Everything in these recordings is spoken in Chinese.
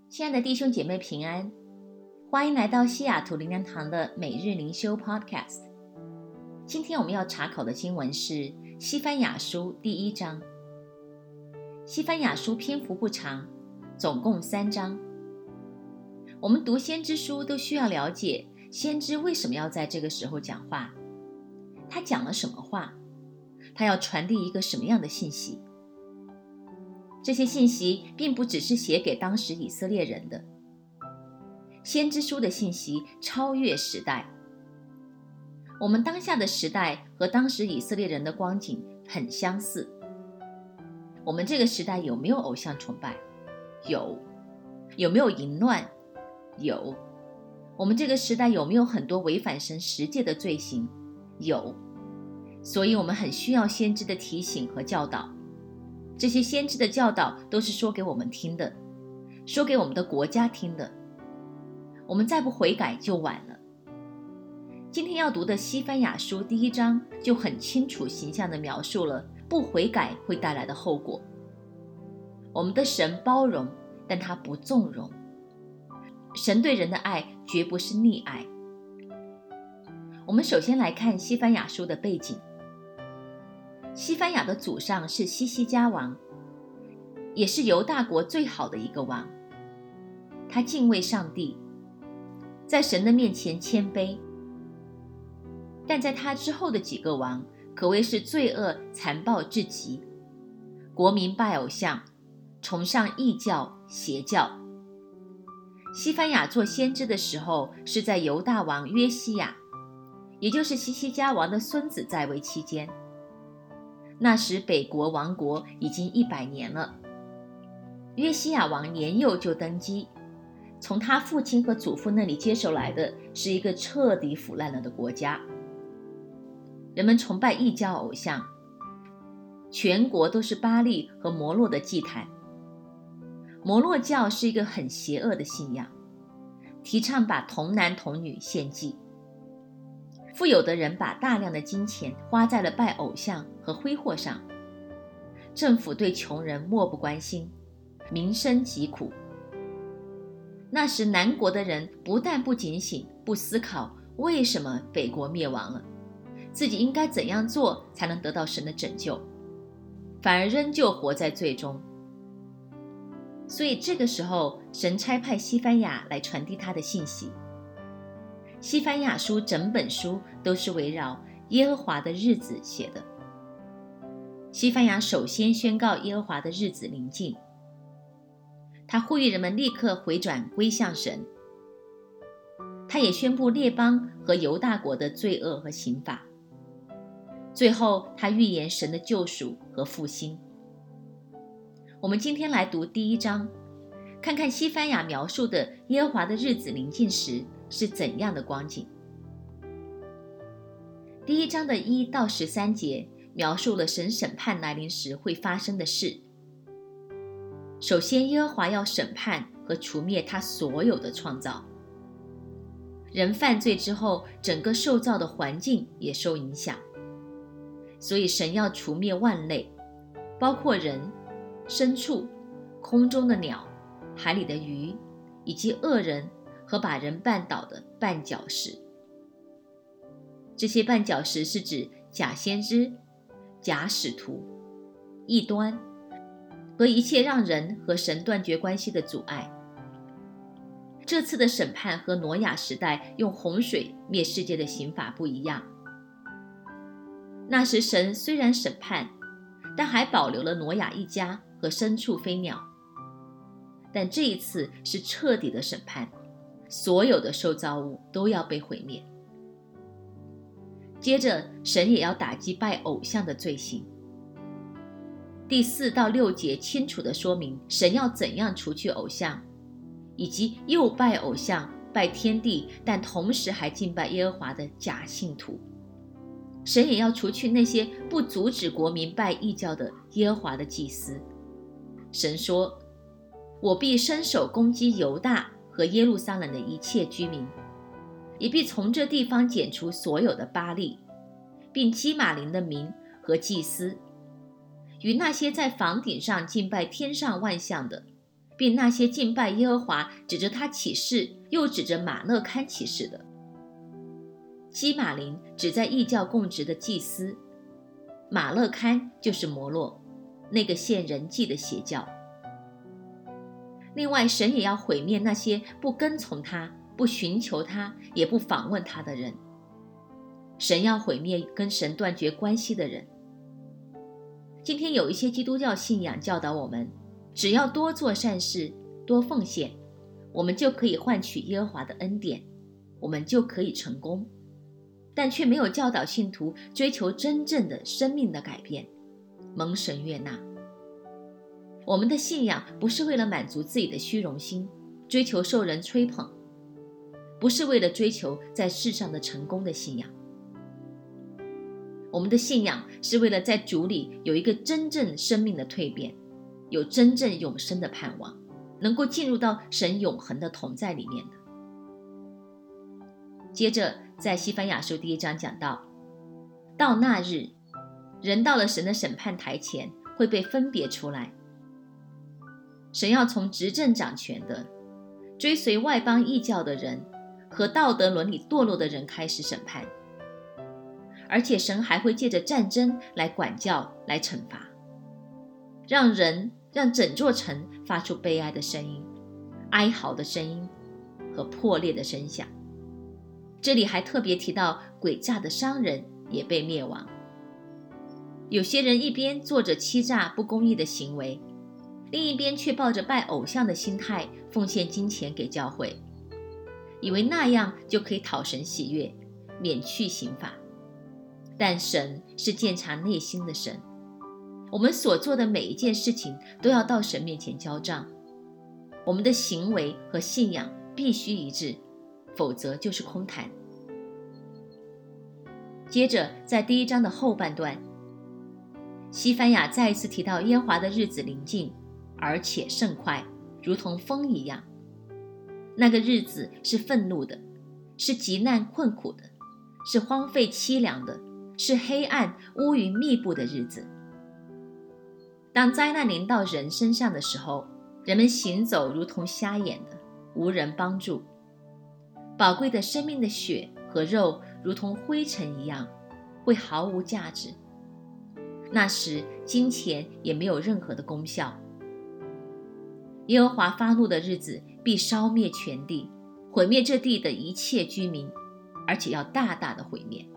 亲爱的弟兄姐妹平安，欢迎来到西雅图灵粮堂的每日灵修 Podcast。 今天我们要查考的经文是西番雅书第1章。西番雅书篇幅不长，总共3章。我们读先知书都需要了解先知为什么要在这个时候讲话，他讲了什么话，他要传递一个什么样的信息。这些信息并不只是写给当时以色列人的，先知书的信息超越时代。我们当下的时代和当时以色列人的光景很相似。我们这个时代有没有偶像崇拜？有。有没有淫乱？有。我们这个时代有没有很多违反神十诫的罪行？有。所以我们很需要先知的提醒和教导。这些先知的教导都是说给我们听的，说给我们的国家听的。我们再不悔改就晚了。今天要读的西番雅书第1章就很清楚形象地描述了不悔改会带来的后果。我们的神包容，但他不纵容。神对人的爱绝不是溺爱。我们首先来看西番雅书的背景。西番雅的祖上是西西家王，也是犹大国最好的一个王。他敬畏上帝，在神的面前谦卑。但在他之后的几个王可谓是罪恶残暴至极，国民拜偶像，崇尚异教邪教。西番雅做先知的时候是在犹大王约西亚，也就是西西家王的孙子在位期间。那时北国亡国已经100年了。约西亚王年幼就登基，从他父亲和祖父那里接手来的是一个彻底腐烂了的国家。人们崇拜异教偶像，全国都是巴力和摩洛的祭坛。摩洛教是一个很邪恶的信仰，提倡把童男童女献祭。富有的人把大量的金钱花在了拜偶像和挥霍上，政府对穷人漠不关心，民生疾苦。那时南国的人不但不警醒，不思考为什么北国灭亡了，自己应该怎样做才能得到神的拯救，反而仍旧活在罪中。所以这个时候，神差派西番雅来传递他的信息。西番雅书整本书都是围绕耶和华的日子写的。西番雅首先宣告耶和华的日子临近，他呼吁人们立刻回转归向神。他也宣布列邦和犹大国的罪恶和刑罚。最后他预言神的救赎和复兴。我们今天来读第1章，看看西番雅描述的耶和华的日子临近时是怎样的光景。第1章的1到13节描述了神审判来临时会发生的事。首先，耶和华要审判和除灭他所有的创造。人犯罪之后，整个受造的环境也受影响，所以神要除灭万类，包括人、牲畜、空中的鸟、海里的鱼，以及恶人和把人绊倒的绊脚石。这些绊脚石是指假先知、假使徒、异端和一切让人和神断绝关系的阻碍。这次的审判和挪亚时代用洪水灭世界的刑罚不一样。那时神虽然审判，但还保留了挪亚一家和牲畜飞鸟。但这一次是彻底的审判，所有的受造物都要被毁灭。接着神也要打击拜偶像的罪行。第4到6节清楚地说明神要怎样除去偶像，以及又拜偶像拜天地，但同时还敬拜耶和华的假信徒。神也要除去那些不阻止国民拜异教的耶和华的祭司。神说，我必伸手攻击犹大和耶路撒冷的一切居民，也必从这地方剪除所有的巴力，并基玛林的民和祭司，与那些在房顶上敬拜天上万象的， 并那些敬拜耶和华指着他起誓，又指着马勒堪起誓的。基马林指在异教供职的祭司，马勒堪就是摩洛，那个献人祭的邪教。另外，神也要毁灭那些不跟从他、不寻求他、也不访问他的人。神要毁灭跟神断绝关系的人。今天有一些基督教信仰教导我们，只要多做善事、多奉献，我们就可以换取耶和华的恩典，我们就可以成功，但却没有教导信徒追求真正的生命的改变，蒙神悦纳。我们的信仰不是为了满足自己的虚荣心，追求受人吹捧，不是为了追求在世上的成功的信仰。我们的信仰是为了在主里有一个真正生命的蜕变，有真正永生的盼望，能够进入到神永恒的同在里面的。接着在西番雅书第1章讲到那日，人到了神的审判台前会被分别出来，神要从执政掌权的、追随外邦异教的人和道德伦理堕落的人开始审判，而且神还会借着战争来管教、来惩罚，让整座城发出悲哀的声音、哀嚎的声音和破裂的声响。这里还特别提到诡诈的商人也被灭亡。有些人一边做着欺诈不公义的行为，另一边却抱着拜偶像的心态奉献金钱给教会，以为那样就可以讨神喜悦，免去刑罚。但神是鉴察内心的神，我们所做的每一件事情都要到神面前交账，我们的行为和信仰必须一致，否则就是空谈。接着在第1章的后半段，西番雅再一次提到耶和华的日子临近，而且甚快，如同风一样。那个日子是愤怒的，是极难困苦的，是荒废凄凉的，是黑暗乌云密布的日子。当灾难临到人身上的时候，人们行走如同瞎眼的，无人帮助。宝贵的生命的血和肉如同灰尘一样，会毫无价值。那时金钱也没有任何的功效。耶和华发怒的日子必烧灭全地，毁灭这地的一切居民，而且要大大的毁灭。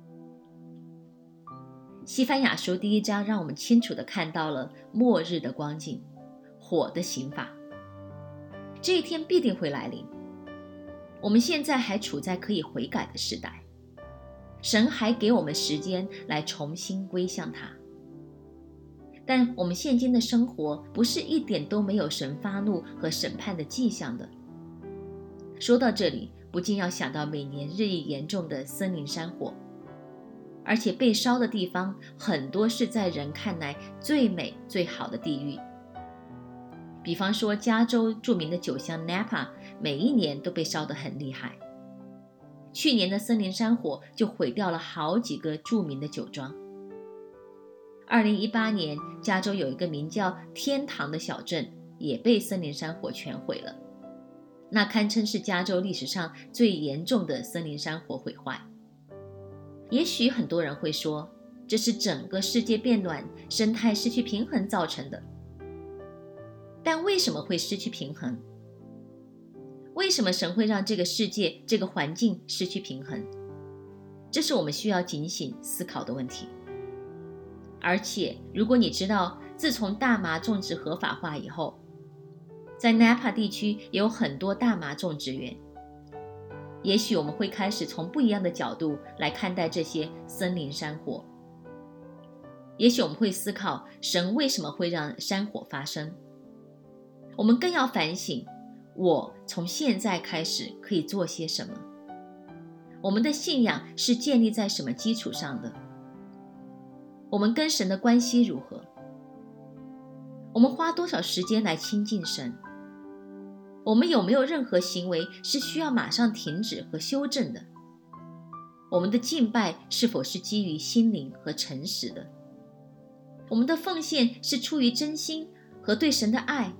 西番雅书第1章让我们清楚地看到了末日的光景，火的刑罚。这一天必定会来临。我们现在还处在可以悔改的时代，神还给我们时间来重新归向他。但我们现今的生活不是一点都没有神发怒和审判的迹象的。说到这里，不禁要想到每年日益严重的森林山火，而且被烧的地方很多是在人看来最美最好的地域。比方说加州著名的酒乡 Napa 每一年都被烧得很厉害，去年的森林山火就毁掉了好几个著名的酒庄。2018年加州有一个名叫天堂的小镇也被森林山火全毁了，那堪称是加州历史上最严重的森林山火毁坏。也许很多人会说，这是整个世界变暖、生态失去平衡造成的。但为什么会失去平衡？为什么神会让这个世界、这个环境失去平衡？这是我们需要警醒思考的问题。而且，如果你知道，自从大麻种植合法化以后，在 Napa 地区也有很多大麻种植园，也许我们会开始从不一样的角度来看待这些森林山火。也许我们会思考，神为什么会让山火发生？我们更要反省，我从现在开始可以做些什么？我们的信仰是建立在什么基础上的？我们跟神的关系如何？我们花多少时间来亲近神？我们有没有任何行为是需要马上停止和修正的？我们的敬拜是否是基于心灵和诚实的？我们的奉献是出于真心和对神的爱，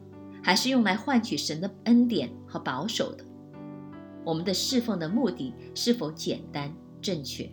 还是用来换取神的恩典和保守的？我们的侍奉的目的是否简单正确？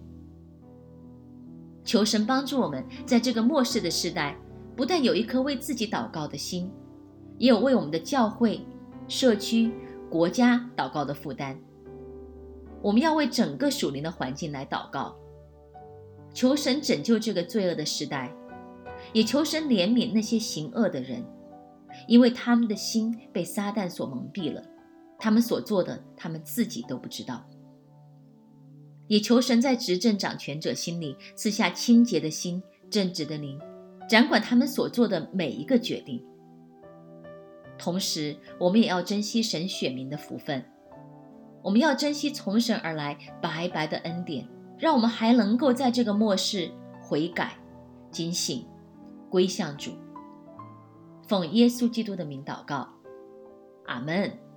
求神帮助我们在这个末世的时代，不但有一颗为自己祷告的心，也有为我们的教会、社区、国家祷告的负担。我们要为整个属灵的环境来祷告，求神拯救这个罪恶的时代，也求神怜悯那些行恶的人，因为他们的心被撒旦所蒙蔽了，他们所做的他们自己都不知道。也求神在执政掌权者心里赐下清洁的心、正直的灵，掌管他们所做的每一个决定。同时，我们也要珍惜神选民的福分，我们要珍惜从神而来白白的恩典，让我们还能够在这个末世悔改、警醒、归向主。奉耶稣基督的名祷告，阿们。